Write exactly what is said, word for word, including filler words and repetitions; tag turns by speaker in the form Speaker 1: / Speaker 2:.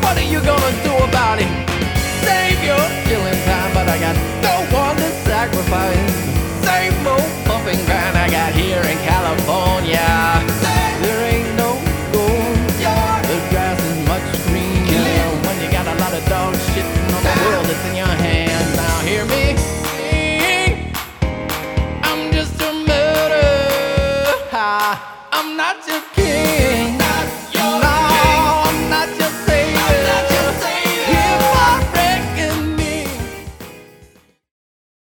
Speaker 1: What are you gonna do about it? Save your killing time, but I got no one to sacrifice. Same old pumping grind I got here in California. There ain't no gold, the grass is much greener when you got a lot of dog shit on the world that's in your hands. Now hear me, I'm just a murderer, I'm not your king.